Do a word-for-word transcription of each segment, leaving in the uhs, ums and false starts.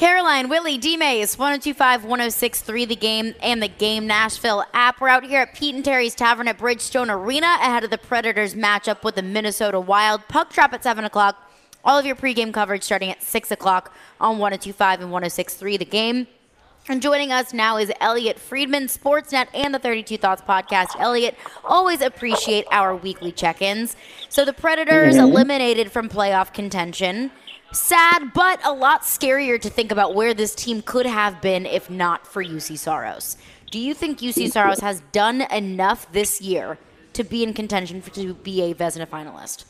Caroline, Willie, D-Mays, one oh two five, one oh six point three The Game and the Game Nashville app. We're out here at Pete and Terry's Tavern at Bridgestone Arena ahead of the Predators matchup with the Minnesota Wild. Puck drop at seven o'clock. All of your pregame coverage starting at six o'clock on one oh two five and one oh six point three The Game. And joining us now is Elliot Friedman, Sportsnet and the thirty-two Thoughts podcast. Elliot, always appreciate our weekly check-ins. So the Predators mm-hmm. eliminated from playoff contention. Sad, but a lot scarier to think about where this team could have been if not for U C Saros. Do you think U C Saros has done enough this year to be in contention for, to be a Vezina finalist?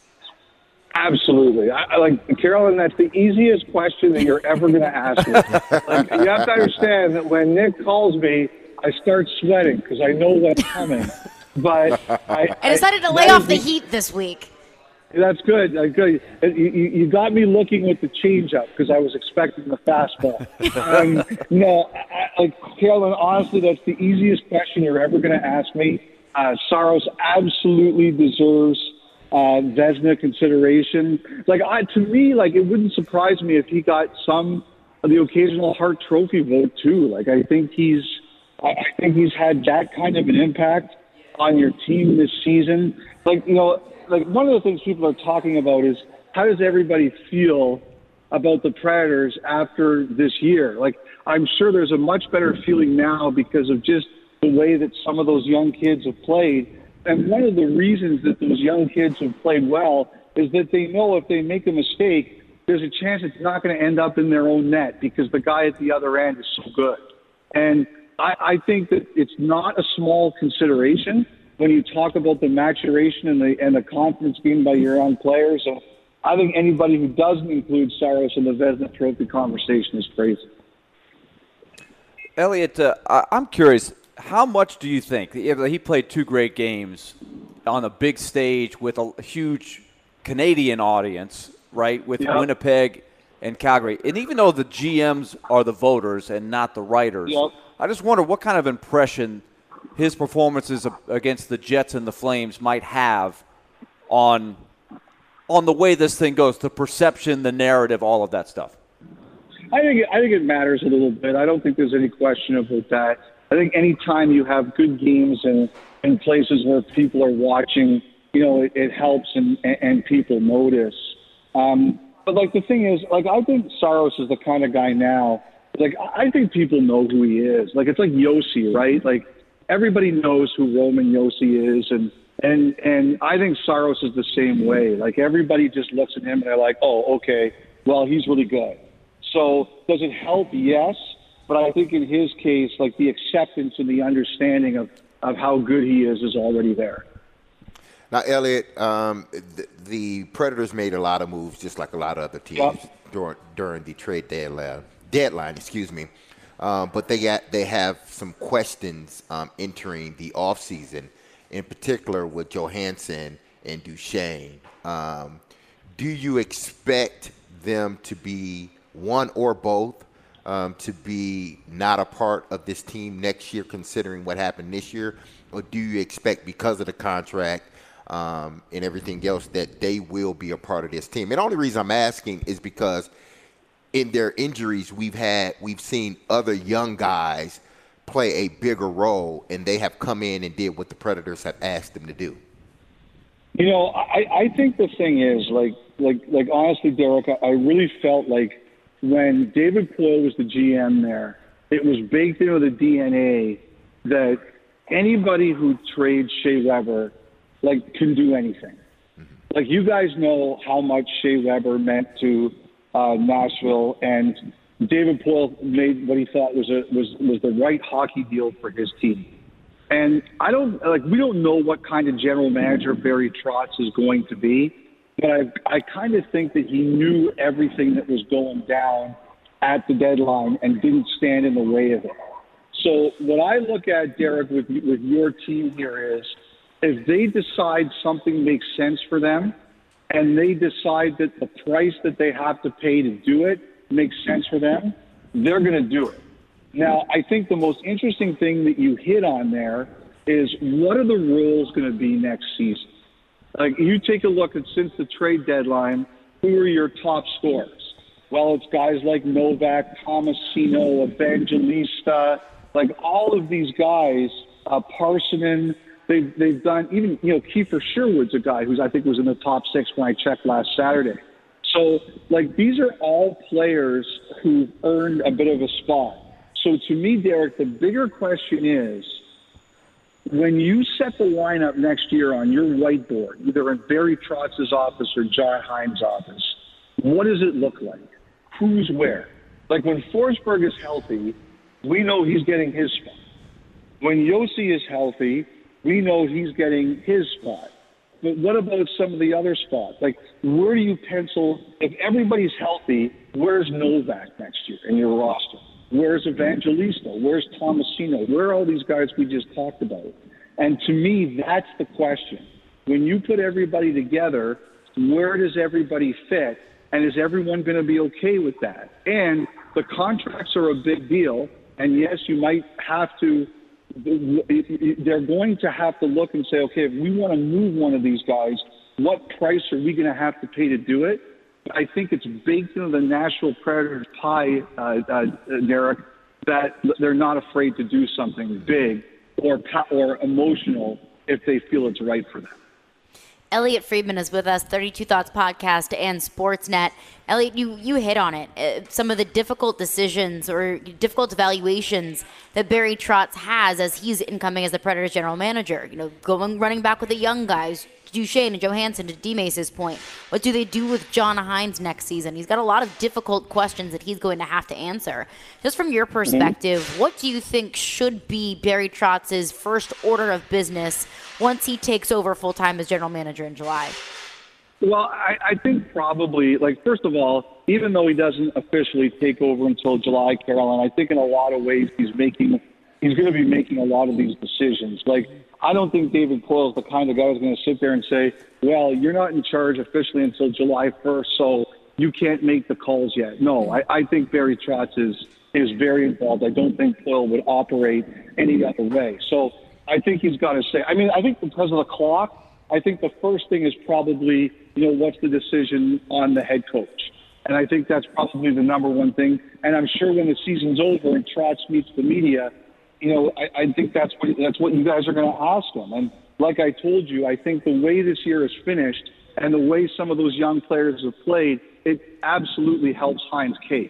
Absolutely. I, I like Carolyn, that's the easiest question that you're ever going to ask me. Like, you have to understand that when Nick calls me, I start sweating because I know what's coming. But I, I decided to lay off the heat this week. That's good. Uh, good. You, you, you got me looking with the changeup because I was expecting the fastball. um, no, I, I, Carolyn, honestly, that's the easiest question you're ever going to ask me. Uh, Saros absolutely deserves uh, Vezina consideration. Like, I, to me, like it wouldn't surprise me if he got some of the occasional Hart Trophy vote too. Like, I think he's, I, I think he's had that kind of an impact on your team this season. Like, you know. Like, one of the things people are talking about is how does everybody feel about the Predators after this year? Like, I'm sure there's a much better feeling now because of just the way that some of those young kids have played. And one of the reasons that those young kids have played well is that they know if they make a mistake, there's a chance it's not going to end up in their own net because the guy at the other end is so good. And I, I think that it's not a small consideration when you talk about the maturation and the and the confidence gained by your young players. So I think anybody who doesn't include Saros in the Vezina Trophy conversation is crazy. Elliot, uh, I'm curious, how much do you think, he played two great games on a big stage with a huge Canadian audience, right, with yep. Winnipeg and Calgary. And even though the G Ms are the voters and not the writers, yep. I just wonder what kind of impression his performances against the Jets and the Flames might have on on the way this thing goes, the perception, the narrative, all of that stuff. I think I think it matters a little bit. I don't think there's any question about that. I think any time you have good games and in places where people are watching, you know, it, it helps and, and people notice. Um, but like the thing is, like I think Saros is the kind of guy now. Like I think people know who he is. Like it's like Yossi, right? Like. Everybody knows who Roman Yossi is, and, and and I think Saros is the same way. Like, everybody just looks at him and they're like, oh, okay, well, he's really good. So does it help? Yes. But I think in his case, like, the acceptance and the understanding of, of how good he is is already there. Now, Elliot, um, the, the Predators made a lot of moves, just like a lot of other teams, yep. during, during the trade deadline, deadline excuse me. Um, but they got they have some questions um, entering the offseason, in particular with Johansson and Duchesne. Um, do you expect them to be one or both um, to be not a part of this team next year, considering what happened this year? Or do you expect, because of the contract um, and everything else, that they will be a part of this team? And the only reason I'm asking is because in their injuries, we've had we've seen other young guys play a bigger role, and they have come in and did what the Predators have asked them to do. You know, I, I think the thing is, like, like, like honestly, Derek, I really felt like when David Poile was the G M there, it was baked into the D N A that anybody who trades Shea Weber, like, can do anything. Mm-hmm. Like, you guys know how much Shea Weber meant to Uh, Nashville, and David Poile made what he thought was a was was the right hockey deal for his team. And I don't like we don't know what kind of general manager Barry Trotz is going to be, but I I kind of think that he knew everything that was going down at the deadline and didn't stand in the way of it. So what I look at, Derek, with with your team here is, if they decide something makes sense for them, and they decide that the price that they have to pay to do it makes sense for them, they're going to do it. Now, I think the most interesting thing that you hit on there is, what are the rules going to be next season? Like, you take a look at, since the trade deadline, who are your top scorers? Well, it's guys like Novak, Tomasino, Evangelista, like all of these guys, uh, Parsonen, they've, they've done, even, you know, Kiefer Sherwood's a guy who's, I think, was in the top six when I checked last Saturday. So, like, these are all players who've earned a bit of a spot. So, to me, Derek, the bigger question is, when you set the lineup next year on your whiteboard, either in Barry Trotz's office or John Hines' office, what does it look like? Who's where? Like, when Forsberg is healthy, we know he's getting his spot. When Yossi is healthy, we know he's getting his spot. But what about some of the other spots? Like, where do you pencil, if everybody's healthy, where's Novak next year in your roster? Where's Evangelista? Where's Tomasino? Where are all these guys we just talked about? And to me, that's the question. When you put everybody together, where does everybody fit? And is everyone going to be okay with that? And the contracts are a big deal. And yes, you might have to, they're going to have to look and say, okay, if we want to move one of these guys, what price are we going to have to pay to do it? I think it's baked into the Nashville Predators pie, uh, uh, Derek, that they're not afraid to do something big or or emotional if they feel it's right for them. Elliot Friedman is with us, thirty-two Thoughts Podcast and Sportsnet. Elliot, you, you hit on it. Uh, some of the difficult decisions or difficult evaluations that Barry Trotz has as he's incoming as the Predators general manager. You know, going running back with the young guys, Duchesne and Johansson, to D-Mace's point. What do they do with John Hines next season? He's got a lot of difficult questions that he's going to have to answer. Just from your perspective, mm-hmm. what do you think should be Barry Trotz's first order of business once he takes over full-time as general manager in July? Well, I, I think probably, like, first of all, even though he doesn't officially take over until July, Carolyn, I think in a lot of ways he's making, he's going to be making a lot of these decisions. Like, I don't think David Poile is the kind of guy who's going to sit there and say, well, you're not in charge officially until July first, so you can't make the calls yet. No, I, I think Barry Trotz is, is very involved. I don't think Poile would operate any other way. So I think he's got to say, I mean, I think because of the clock, I think the first thing is probably, you know, what's the decision on the head coach? And I think that's probably the number one thing. And I'm sure when the season's over and Trotz meets the media, you know, I, I think that's what that's what you guys are going to ask him. And like I told you, I think the way this year is finished and the way some of those young players have played, it absolutely helps Hines' case.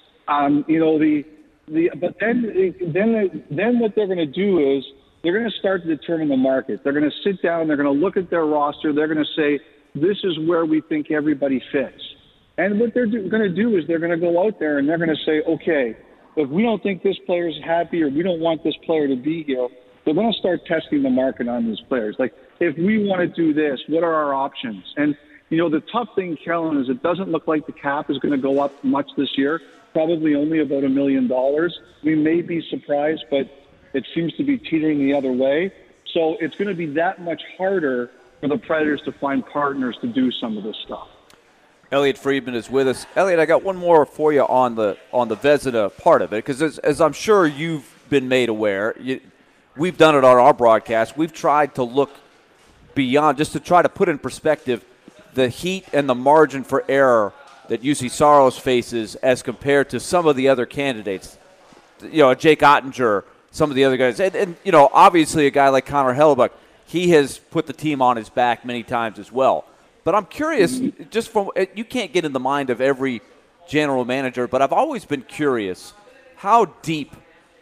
Um, you know, the the but then then then what they're going to do is they're going to start to determine the market. They're going to sit down. They're going to look at their roster. They're going to say, this is where we think everybody fits. And what they're do, going to do is they're going to go out there and they're going to say, okay, if we don't think this player is happy or we don't want this player to be here, they're going to start testing the market on these players. Like, if we want to do this, what are our options? And, you know, the tough thing, Carolyn, is it doesn't look like the cap is going to go up much this year, probably only about a million dollars. We may be surprised, but it seems to be teetering the other way. So it's going to be that much harder for the Predators to find partners to do some of this stuff. Elliot Friedman is with us. Elliot, I got one more for you on the on the Vezina part of it, because as, as I'm sure you've been made aware, you, we've done it on our broadcast. We've tried to look beyond, just to try to put in perspective the heat and the margin for error that U C Saros faces as compared to some of the other candidates. You know, Jake Ottinger, some of the other guys. And, and, you know, obviously a guy like Connor Hellebuyck, he has put the team on his back many times as well. But I'm curious, just from – you can't get in the mind of every general manager, but I've always been curious how deep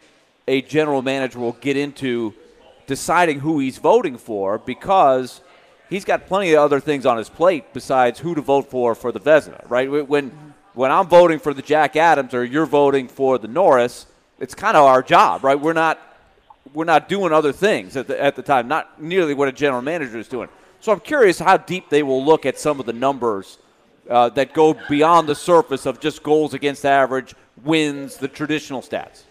a general manager will get into deciding who he's voting for, because he's got plenty of other things on his plate besides who to vote for for the Vezina, right? When, when I'm voting for the Jack Adams or you're voting for the Norris, it's kind of our job, right? We're not we're not doing other things at the at the time, not nearly what a general manager is doing. So I'm curious how deep they will look at some of the numbers uh, that go beyond the surface of just goals against average, wins, the traditional stats.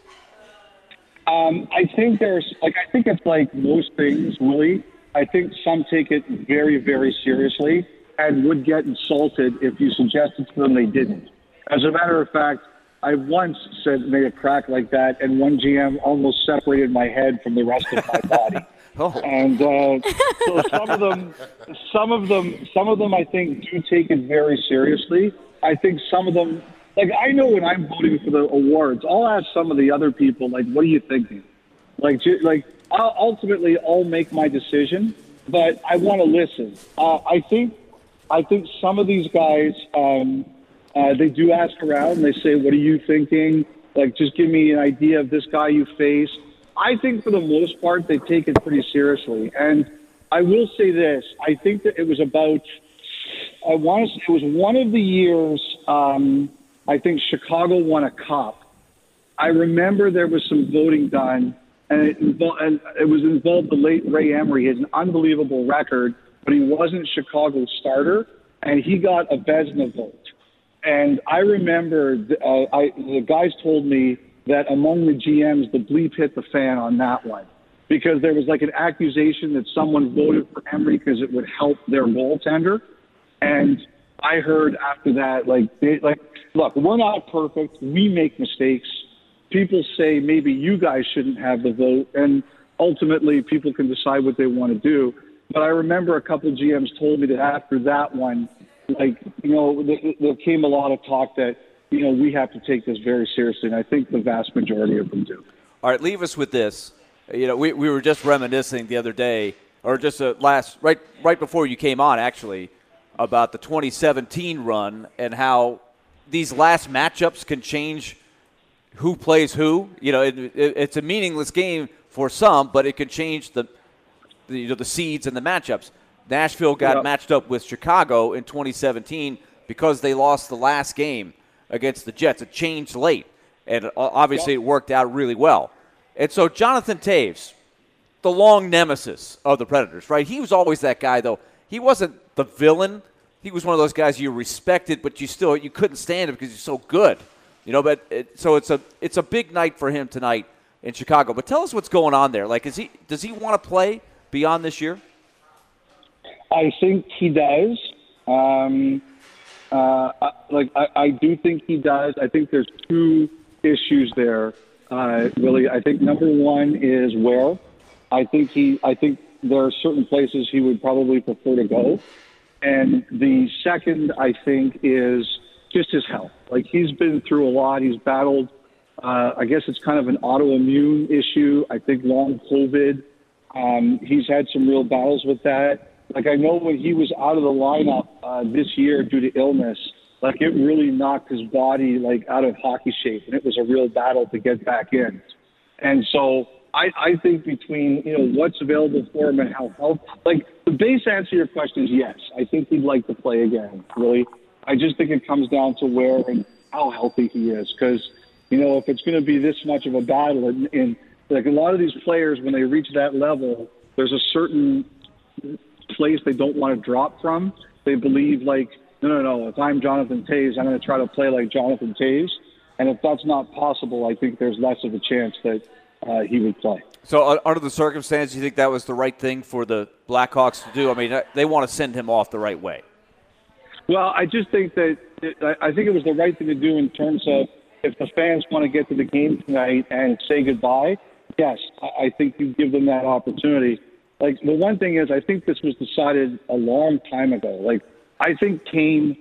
Um, I think there's like I think it's like most things, Willie. I think some take it very, very seriously and would get insulted if you suggested to them they didn't. As a matter of fact, I once said made a crack like that, and one G M almost separated my head from the rest of my body. Oh. And uh, so some of them, some of them, some of them, I think do take it very seriously. I think some of them, like I know when I'm voting for the awards, I'll ask some of the other people, like, what are you thinking? Like, ju- like I'll, ultimately, I'll make my decision, but I want to listen. Uh, I think, I think some of these guys, um, uh, they do ask around. And they say, "What are you thinking? Like, just give me an idea of this guy you face." I think for the most part, they take it pretty seriously. And I will say this: I think that it was about. I want to say it was one of the years. Um, I think Chicago won a cup. I remember there was some voting done, and it, invo- and it was involved the late Ray Emery. He has an unbelievable record, but he wasn't Chicago's starter, and he got a Vezina vote. And I remember uh, I, the guys told me that among the G Ms, the bleep hit the fan on that one, because there was like an accusation that someone voted for Emery because it would help their goaltender. And I heard after that, like, they, like, look, we're not perfect. We make mistakes. People say maybe you guys shouldn't have the vote, and ultimately people can decide what they want to do. But I remember a couple of G Ms told me that after that one, like, you know, there, there came a lot of talk that, you know, we have to take this very seriously, and I think the vast majority of them do. All right, leave us with this. You know, we, we were just reminiscing the other day, or just uh, last, right, right before you came on, actually, about the twenty seventeen run and how these last matchups can change who plays who. You know, it, it, it's a meaningless game for some, but it can change the, the you know the seeds and the matchups. Nashville got yep. matched up with Chicago in twenty seventeen because they lost the last game against the Jets. It changed late, and obviously yep. it worked out really well. And so Jonathan Toews, the long nemesis of the Predators, right? He was always that guy, though. He wasn't the villain. He was one of those guys you respected, but you still you couldn't stand him because he's so good, you know. But it, so it's a it's a big night for him tonight in Chicago. But tell us what's going on there. Like, is he does he want to play beyond this year? I think he does. Um, uh, like I, I do think he does. I think there's two issues there. Uh, really, I think number one is where. I think he. I think there are certain places he would probably prefer to go. And the second, I think, is just his health. Like, he's been through a lot. He's battled, uh, I guess it's kind of an autoimmune issue. I think long COVID. Um, he's had some real battles with that. Like, I know when he was out of the lineup uh, this year due to illness, like, it really knocked his body, like, out of hockey shape. And it was a real battle to get back in. And so I, I think between, you know, what's available for him and how healthy, like, the base answer to your question is yes. I think he'd like to play again, really. I just think it comes down to where and how healthy he is. Because, you know, if it's going to be this much of a battle, and, and like a lot of these players, when they reach that level, there's a certain place they don't want to drop from. They believe, like, no, no, no, if I'm Jonathan Toews, I'm going to try to play like Jonathan Toews. And if that's not possible, I think there's less of a chance that uh, he would play. So uh, under the circumstances, you think that was the right thing for the Blackhawks to do? I mean, they want to send him off the right way. Well, I just think that it, I think it was the right thing to do in terms of if the fans want to get to the game tonight and say goodbye, yes, I, I think you give them that opportunity. Like, the one thing is, I think this was decided a long time ago. Like, I think Kane,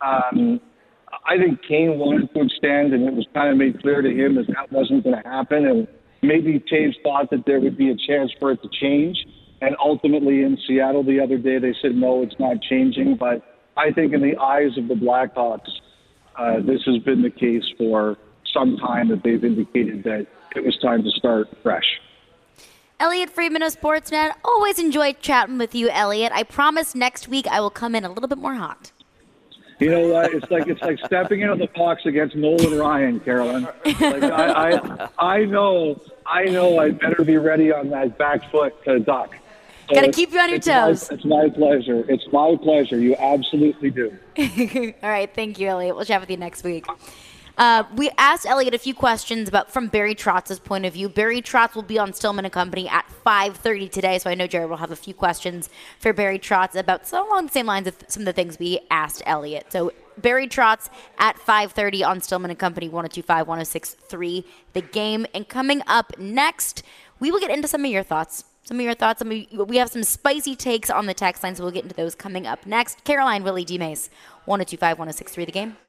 um, I think Kane wanted to extend, and it was kind of made clear to him that that wasn't going to happen. And maybe Toews thought that there would be a chance for it to change. And ultimately in Seattle the other day, they said, no, it's not changing. But I think in the eyes of the Blackhawks, uh, this has been the case for some time, that they've indicated that it was time to start fresh. Elliotte Friedman of Sportsnet. Always enjoyed chatting with you, Elliotte. I promise next week I will come in a little bit more hot. You know what? It's like it's like stepping into the box against Nolan Ryan, Carolyn. Like I, I, I know, I know. I better be ready on that back foot to duck. So Got to keep you on your toes. My, it's my pleasure. It's my pleasure. You absolutely do. All right, thank you, Elliotte. We'll chat with you next week. Uh, we asked Elliotte a few questions about from Barry Trotz's point of view. Barry Trotz will be on Stillman and Company at five thirty today, so I know Jared will have a few questions for Barry Trotz about so along the same lines of some of the things we asked Elliotte. So Barry Trotz at five thirty on Stillman and Company, one oh two five, one oh six three, The Game. And coming up next, we will get into some of your thoughts. Some of your thoughts. Some of, we have some spicy takes on the text line, so we'll get into those coming up next. Caroline, Willie, D. Mace, one oh two five, one oh six three, The Game.